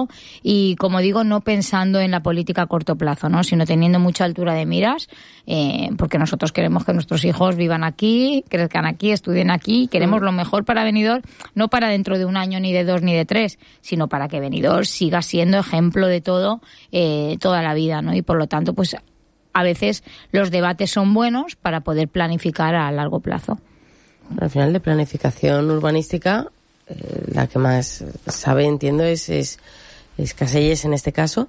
plazo y, como digo, no pensando en la política a corto plazo, ¿no? Sino teniendo mucha altura de miras, porque nosotros queremos que nuestros hijos vivan aquí, crezcan aquí, estudien aquí, queremos lo mejor para Benidorm, no para dentro de un año, ni de 2, ni de 3, sino para que Benidorm siga siendo ejemplo de todo toda la vida, ¿no? Y por lo tanto, pues a veces los debates son buenos para poder planificar a largo plazo. Al final, de planificación urbanística, la que más sabe, entiendo, es Caselles en este caso.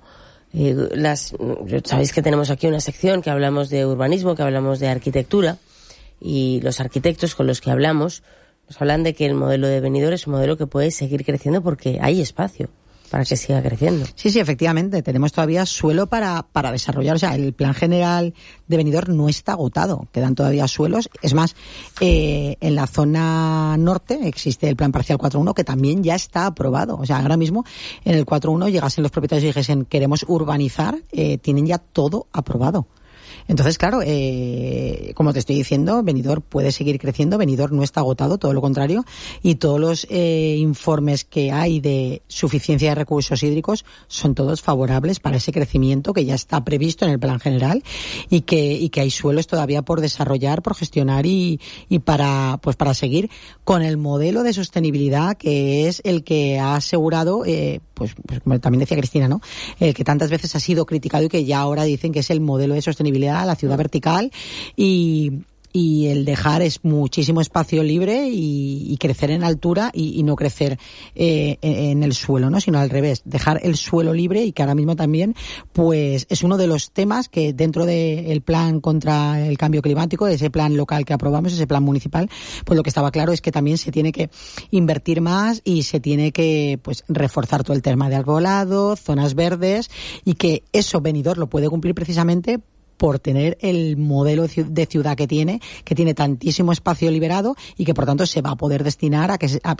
Sabéis que tenemos aquí una sección que hablamos de urbanismo, que hablamos de arquitectura, y los arquitectos con los que hablamos nos hablan de que el modelo de Benidorm es un modelo que puede seguir creciendo porque hay espacio para que siga creciendo. Sí, efectivamente. Tenemos todavía suelo para desarrollar. O sea, el plan general de Benidorm no está agotado. Quedan todavía suelos. Es más, en la zona norte existe el plan parcial 4.1 que también ya está aprobado. O sea, ahora mismo en el 4.1 llegasen los propietarios y dijesen queremos urbanizar, tienen ya todo aprobado. Entonces, claro, como te estoy diciendo, Benidorm puede seguir creciendo, Benidorm no está agotado, todo lo contrario, y todos los informes que hay de suficiencia de recursos hídricos son todos favorables para ese crecimiento que ya está previsto en el plan general y que hay suelos todavía por desarrollar, por gestionar y para seguir con el modelo de sostenibilidad que es el que ha asegurado, pues como también decía Cristina, ¿no? El que tantas veces ha sido criticado y que ya ahora dicen que es el modelo de sostenibilidad, la ciudad vertical, y el dejar es muchísimo espacio libre y crecer en altura y no crecer en el suelo, ¿no? Sino al revés, dejar el suelo libre, y que ahora mismo también pues es uno de los temas que dentro del plan contra el cambio climático, ese plan local que aprobamos, ese plan municipal, pues lo que estaba claro es que también se tiene que invertir más y se tiene que pues reforzar todo el tema de arbolado, zonas verdes, y que eso Benidorm lo puede cumplir precisamente por tener el modelo de ciudad que tiene tantísimo espacio liberado y que por tanto se va a poder destinar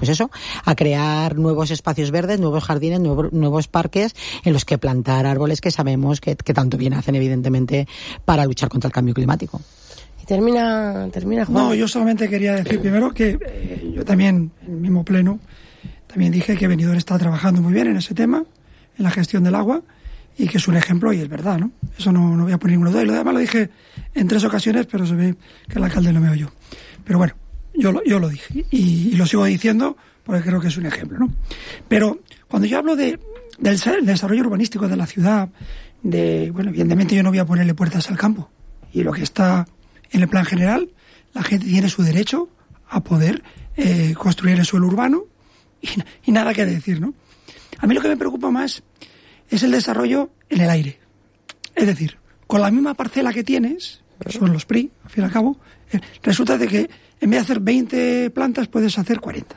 a crear nuevos espacios verdes, nuevos jardines, nuevos parques en los que plantar árboles que sabemos que tanto bien hacen evidentemente para luchar contra el cambio climático. Y termina Juan. No, yo solamente quería decir primero que yo también, en el mismo pleno, también dije que Benidorm está trabajando muy bien en ese tema, en la gestión del agua, y que es un ejemplo, y es verdad, ¿no? Eso no voy a poner ninguna duda. Y lo demás lo dije en 3 ocasiones, pero se ve que el alcalde no me oyó. Pero bueno, yo lo dije y lo sigo diciendo porque creo que es un ejemplo, ¿no? Pero cuando yo hablo del desarrollo urbanístico de la ciudad, bueno, evidentemente yo no voy a ponerle puertas al campo. Y lo que está en el plan general, la gente tiene su derecho a poder construir el suelo urbano y nada que decir, ¿no? A mí lo que me preocupa más es el desarrollo en el aire. Es decir, con la misma parcela que tienes, que son los PRI, al fin y al cabo, resulta de que en vez de hacer 20 plantas puedes hacer 40.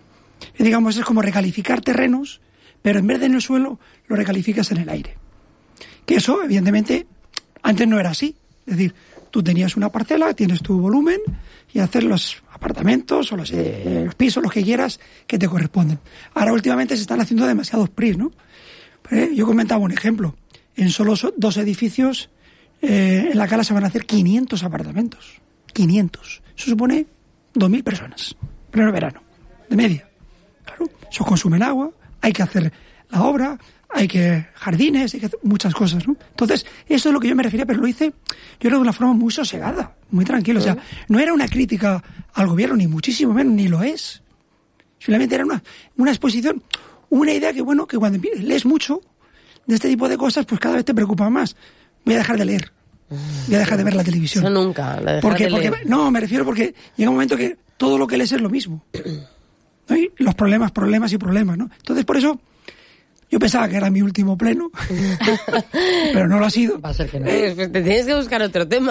Y digamos, es como recalificar terrenos, pero en vez de en el suelo, lo recalificas en el aire. Que eso, evidentemente, antes no era así. Es decir, tú tenías una parcela, tienes tu volumen, y hacer los apartamentos o los pisos, los que quieras, que te corresponden. Ahora, últimamente, se están haciendo demasiados PRI, ¿no? Yo comentaba un ejemplo. En solo 2 edificios en la Cala se van a hacer 500 apartamentos. 500. Eso supone 2.000 personas. Pleno verano. De media. Claro. Eso consumen agua. Hay que hacer la obra. Hay que jardines. Hay que hacer muchas cosas, ¿no? Entonces, eso es lo que yo me refería, pero lo hice yo creo de una forma muy sosegada. Muy tranquila. O sea, no era una crítica al gobierno, ni muchísimo menos, ni lo es. Simplemente era una exposición. Una idea que, bueno, que cuando lees mucho de este tipo de cosas, pues cada vez te preocupa más. Voy a dejar de leer. Voy a dejar de ver la televisión. Eso nunca, la dejar de leer. No, me refiero porque llega un momento que todo lo que lees es lo mismo. ¿No? Y los problemas, ¿no? Entonces, por eso, yo pensaba que era mi último pleno, pero no lo ha sido. Va a ser que no. Pues te tienes que buscar otro tema.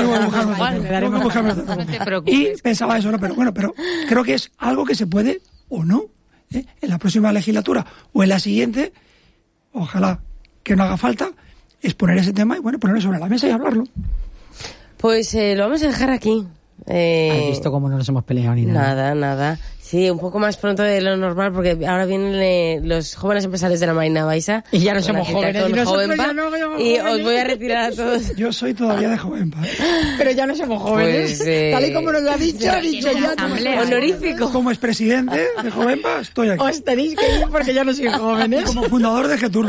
No te preocupes. Y pensaba eso, ¿no? Pero bueno, creo que es algo que se puede o no. En la próxima legislatura o en la siguiente, ojalá que no haga falta, es poner ese tema y bueno, ponerlo sobre la mesa y hablarlo. Pues lo vamos a dejar aquí. ¿Has visto cómo no nos hemos peleado ni nada? Nada. Sí, un poco más pronto de lo normal, porque ahora vienen los jóvenes empresarios de la Marina Baixa. Y ya no somos jóvenes. Y os voy a retirar a todos. Yo soy todavía de Jovenpa. Pero ya no somos jóvenes. Pues, tal y como nos lo ha dicho, ya. Honorífico. Como expresidente de Jovenpa, estoy aquí. Os tenéis que ir porque ya no soy jóvenes. Como fundador de Getur.